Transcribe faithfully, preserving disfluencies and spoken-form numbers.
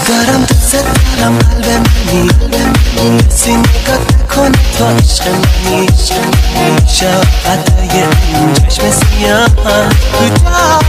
دارم دوست دارم قلب منی کسی نگاه کن تو عشق منی شفقتای این چشم سیاه تو جا